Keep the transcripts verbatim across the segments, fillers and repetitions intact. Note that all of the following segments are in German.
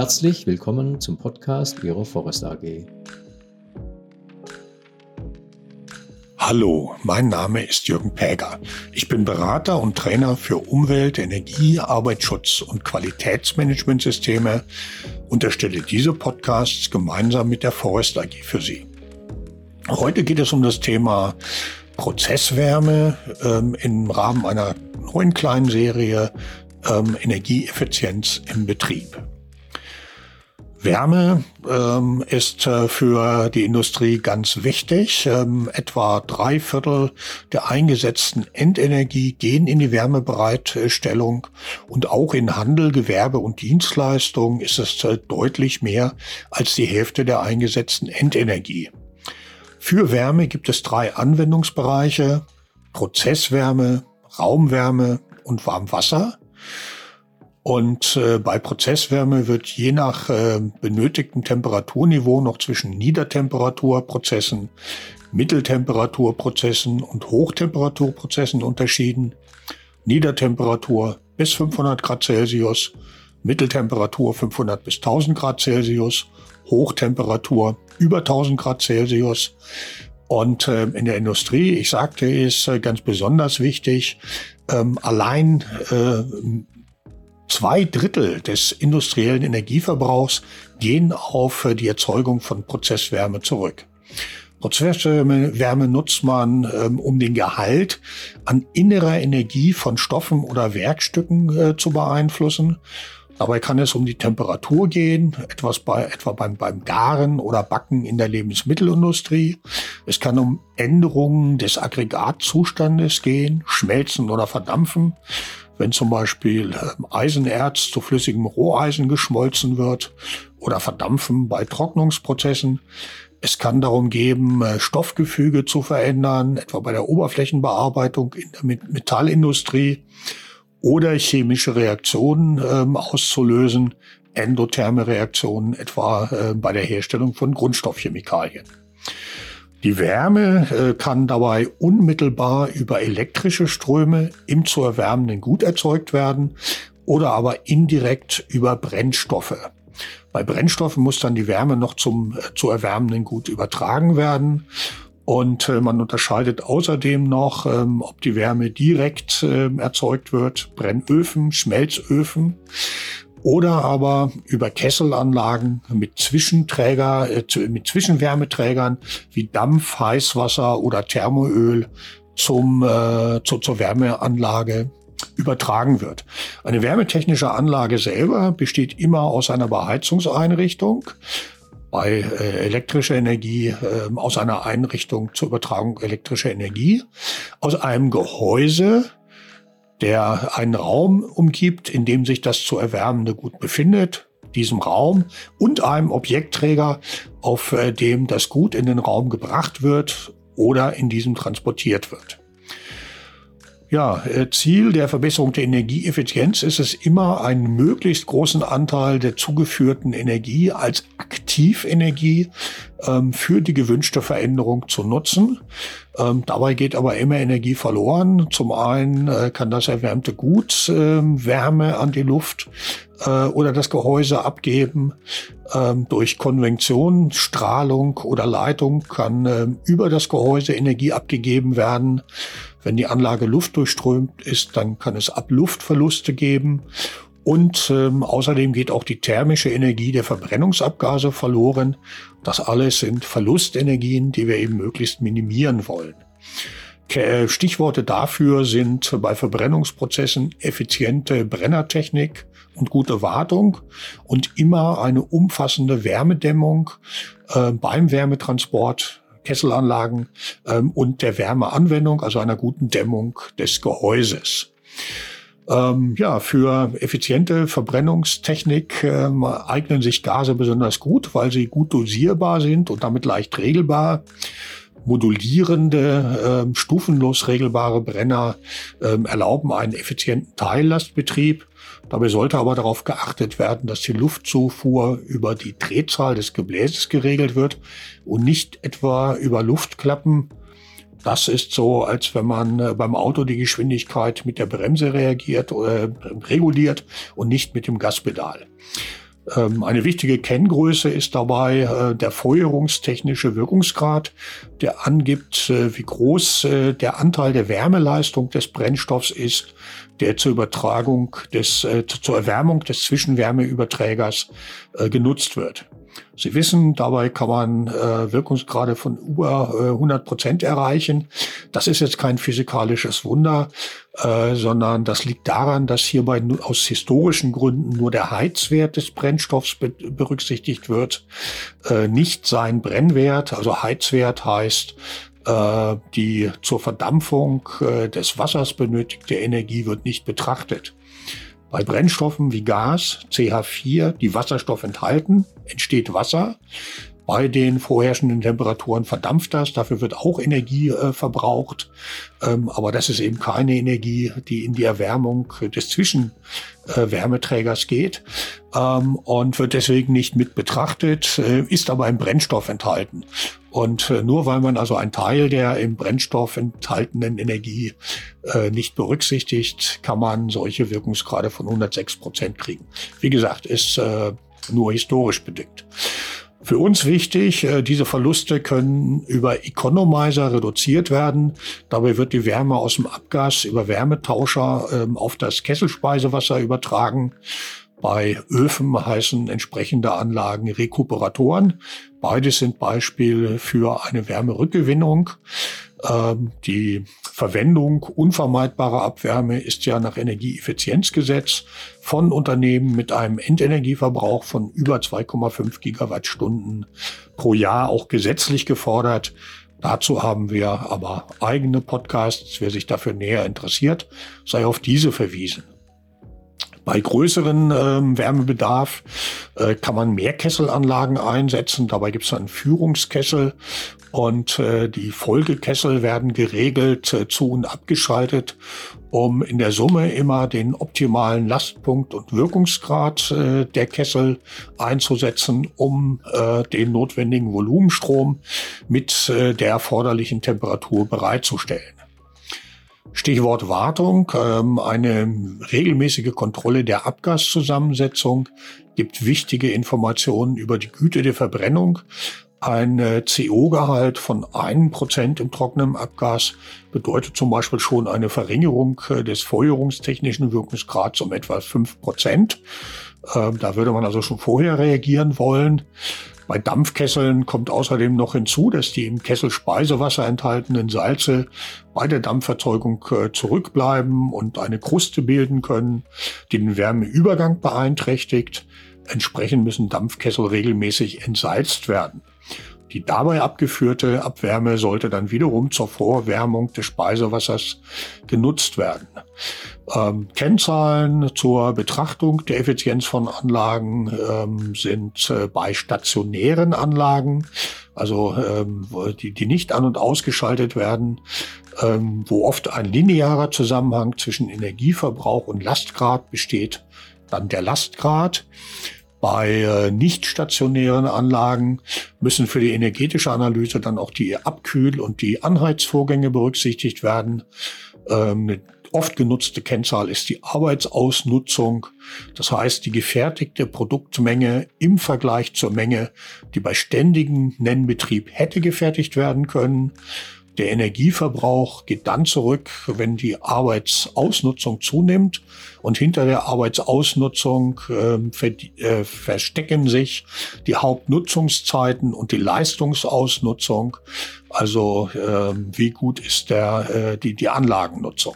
Herzlich willkommen zum Podcast Ihrer Forest A G. Hallo, mein Name ist Jürgen Päger. Ich bin Berater und Trainer für Umwelt-, Energie-, Arbeitsschutz und Qualitätsmanagementsysteme und erstelle diese Podcasts gemeinsam mit der Forest A G für Sie. Heute geht es um das Thema Prozesswärme ähm, im Rahmen einer neuen kleinen Serie ähm, Energieeffizienz im Betrieb. Wärme ähm, ist äh, für die Industrie ganz wichtig. Ähm, etwa drei Viertel der eingesetzten Endenergie gehen in die Wärmebereitstellung und auch in Handel, Gewerbe und Dienstleistungen ist es äh, deutlich mehr als die Hälfte der eingesetzten Endenergie. Für Wärme gibt es drei Anwendungsbereiche: Prozesswärme, Raumwärme und Warmwasser. Und äh, bei Prozesswärme wird je nach äh, benötigtem Temperaturniveau noch zwischen Niedertemperaturprozessen, Mitteltemperaturprozessen und Hochtemperaturprozessen unterschieden. Niedertemperatur bis fünfhundert Grad Celsius, Mitteltemperatur fünfhundert bis tausend Grad Celsius, Hochtemperatur über tausend Grad Celsius. Und äh, in der Industrie, ich sagte, ist äh, ganz besonders wichtig, ähm, allein äh, Zwei Drittel des industriellen Energieverbrauchs gehen auf die Erzeugung von Prozesswärme zurück. Prozesswärme nutzt man, ähm, um den Gehalt an innerer Energie von Stoffen oder Werkstücken äh, zu beeinflussen. Dabei kann es um die Temperatur gehen, etwas bei, etwa beim, beim Garen oder Backen in der Lebensmittelindustrie. Es kann um Änderungen des Aggregatzustandes gehen, Schmelzen oder Verdampfen. Wenn zum Beispiel Eisenerz zu flüssigem Roheisen geschmolzen wird oder Verdampfen bei Trocknungsprozessen. Es kann darum gehen, Stoffgefüge zu verändern, etwa bei der Oberflächenbearbeitung in der Metallindustrie oder chemische Reaktionen äh, auszulösen, endotherme Reaktionen, etwa äh, bei der Herstellung von Grundstoffchemikalien. Die Wärme äh, kann dabei unmittelbar über elektrische Ströme im zu erwärmenden Gut erzeugt werden oder aber indirekt über Brennstoffe. Bei Brennstoffen muss dann die Wärme noch zum äh, zu erwärmenden Gut übertragen werden. Und äh, man unterscheidet außerdem noch, ähm, ob die Wärme direkt äh, erzeugt wird, Brennöfen, Schmelzöfen, oder aber über Kesselanlagen mit Zwischenträger, äh, mit Zwischenwärmeträgern wie Dampf, Heißwasser oder Thermoöl zum, äh, zu, zur Wärmeanlage übertragen wird. Eine wärmetechnische Anlage selber besteht immer aus einer Beheizungseinrichtung, bei äh, elektrischer Energie äh, aus einer Einrichtung zur Übertragung elektrischer Energie, aus einem Gehäuse, der einen Raum umgibt, in dem sich das zu erwärmende Gut befindet, diesem Raum, und einem Objektträger, auf äh, dem das Gut in den Raum gebracht wird oder in diesem transportiert wird. Ja, Ziel der Verbesserung der Energieeffizienz ist es immer, einen möglichst großen Anteil der zugeführten Energie als Aktivenergie ähm, für die gewünschte Veränderung zu nutzen. Ähm, dabei geht aber immer Energie verloren. Zum einen äh, kann das erwärmte Gut äh, Wärme an die Luft äh, oder das Gehäuse abgeben. Ähm, durch Konvektion, Strahlung oder Leitung kann äh, über das Gehäuse Energie abgegeben werden. Wenn die Anlage luftdurchströmt ist, dann kann es Abluftverluste geben. Und ähm, außerdem geht auch die thermische Energie der Verbrennungsabgase verloren. Das alles sind Verlustenergien, die wir eben möglichst minimieren wollen. Stichworte dafür sind bei Verbrennungsprozessen effiziente Brennertechnik und gute Wartung und immer eine umfassende Wärmedämmung äh, beim Wärmetransport, Kesselanlagen ähm, und der Wärmeanwendung, also einer guten Dämmung des Gehäuses. Ähm, ja, für effiziente Verbrennungstechnik äh, eignen sich Gase besonders gut, weil sie gut dosierbar sind und damit leicht regelbar. Modulierende, äh, stufenlos regelbare Brenner äh, erlauben einen effizienten Teillastbetrieb. Dabei sollte aber darauf geachtet werden, dass die Luftzufuhr über die Drehzahl des Gebläses geregelt wird und nicht etwa über Luftklappen. Das ist so, als wenn man äh, beim Auto die Geschwindigkeit mit der Bremse reagiert oder äh, reguliert und nicht mit dem Gaspedal. Ähm, eine wichtige Kenngröße ist dabei äh, der feuerungstechnische Wirkungsgrad, der angibt, äh, wie groß äh, der Anteil der Wärmeleistung des Brennstoffs ist, der zur Übertragung des, äh, zur Erwärmung des Zwischenwärmeüberträgers äh, genutzt wird. Sie wissen, dabei kann man äh, Wirkungsgrade von über äh, hundert Prozent erreichen. Das ist jetzt kein physikalisches Wunder, äh, sondern das liegt daran, dass hierbei nur aus historischen Gründen nur der Heizwert des Brennstoffs be- berücksichtigt wird, äh, nicht sein Brennwert. Also Heizwert heißt, äh, die zur Verdampfung äh, des Wassers benötigte Energie wird nicht betrachtet. Bei Brennstoffen wie Gas, C H vier, die Wasserstoff enthalten, entsteht Wasser. Bei den vorherrschenden Temperaturen verdampft das, dafür wird auch Energie äh, verbraucht. Ähm, aber das ist eben keine Energie, die in die Erwärmung des Zwischenwärmeträgers äh, geht ähm, und wird deswegen nicht mit betrachtet, äh, ist aber im Brennstoff enthalten. Und äh, nur weil man also einen Teil der im Brennstoff enthaltenen Energie äh, nicht berücksichtigt, kann man solche Wirkungsgrade von hundertsechs Prozent kriegen. Wie gesagt, ist äh, nur historisch bedingt. Für uns wichtig, diese Verluste können über Economizer reduziert werden. Dabei wird die Wärme aus dem Abgas über Wärmetauscher auf das Kesselspeisewasser übertragen. Bei Öfen heißen entsprechende Anlagen Rekuperatoren. Beides sind Beispiele für eine Wärmerückgewinnung. Die Verwendung unvermeidbarer Abwärme ist ja nach Energieeffizienzgesetz von Unternehmen mit einem Endenergieverbrauch von über zwei Komma fünf Gigawattstunden pro Jahr auch gesetzlich gefordert. Dazu haben wir aber eigene Podcasts. Wer sich dafür näher interessiert, sei auf diese verwiesen. Bei größeren ähm, Wärmebedarf äh, kann man Mehrkesselanlagen einsetzen. Dabei gibt es einen Führungskessel und äh, die Folgekessel werden geregelt äh, zu- und abgeschaltet, um in der Summe immer den optimalen Lastpunkt und Wirkungsgrad äh, der Kessel einzusetzen, um äh, den notwendigen Volumenstrom mit äh, der erforderlichen Temperatur bereitzustellen. Stichwort Wartung. Eine regelmäßige Kontrolle der Abgaszusammensetzung gibt wichtige Informationen über die Güte der Verbrennung. Ein C O-Gehalt von einem Prozent im trockenen Abgas bedeutet zum Beispiel schon eine Verringerung des feuerungstechnischen Wirkungsgrads um etwa fünf Prozent. Da würde man also schon vorher reagieren wollen. Bei Dampfkesseln kommt außerdem noch hinzu, dass die im Kessel Speisewasser enthaltenen Salze bei der Dampferzeugung äh, zurückbleiben und eine Kruste bilden können, die den Wärmeübergang beeinträchtigt. Entsprechend müssen Dampfkessel regelmäßig entsalzt werden. Die dabei abgeführte Abwärme sollte dann wiederum zur Vorwärmung des Speisewassers genutzt werden. Ähm, Kennzahlen zur Betrachtung der Effizienz von Anlagen ähm, sind äh, bei stationären Anlagen, also ähm, die, die nicht an- und ausgeschaltet werden, ähm, wo oft ein linearer Zusammenhang zwischen Energieverbrauch und Lastgrad besteht, dann der Lastgrad. Bei äh, nicht stationären Anlagen müssen für die energetische Analyse dann auch die Abkühl- und die Anheizvorgänge berücksichtigt werden. Ähm, eine oft genutzte Kennzahl ist die Arbeitsausnutzung. Das heißt, die gefertigte Produktmenge im Vergleich zur Menge, die bei ständigem Nennbetrieb hätte gefertigt werden können. Der Energieverbrauch geht dann zurück, wenn die Arbeitsausnutzung zunimmt. Und hinter der Arbeitsausnutzung äh, ver äh, verstecken sich die Hauptnutzungszeiten und die Leistungsausnutzung. Also äh, wie gut ist der, äh, die, die Anlagennutzung.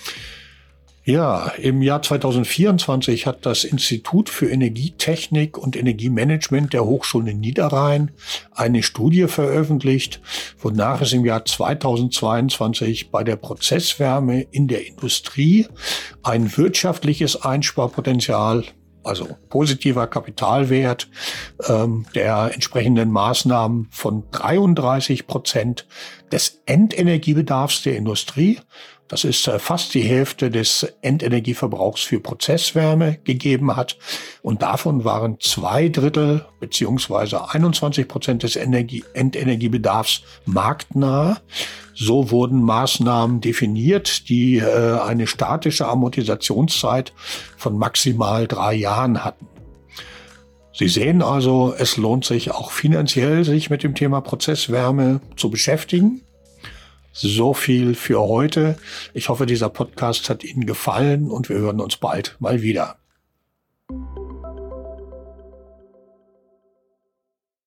Ja, im Jahr zweitausendvierundzwanzig hat das Institut für Energietechnik und Energiemanagement der Hochschule Niederrhein eine Studie veröffentlicht, wonach es im Jahr zweitausendzweiundzwanzig bei der Prozesswärme in der Industrie ein wirtschaftliches Einsparpotenzial, also positiver Kapitalwert ähm, der entsprechenden Maßnahmen von dreiunddreißig Prozent des Endenergiebedarfs der Industrie, das ist fast die Hälfte des Endenergieverbrauchs für Prozesswärme gegeben hat. Und davon waren zwei Drittel beziehungsweise einundzwanzig Prozent des Energie- Endenergiebedarfs marktnah. So wurden Maßnahmen definiert, die äh, eine statische Amortisationszeit von maximal drei Jahren hatten. Sie sehen also, es lohnt sich auch finanziell, sich mit dem Thema Prozesswärme zu beschäftigen. So viel für heute. Ich hoffe, dieser Podcast hat Ihnen gefallen und wir hören uns bald mal wieder.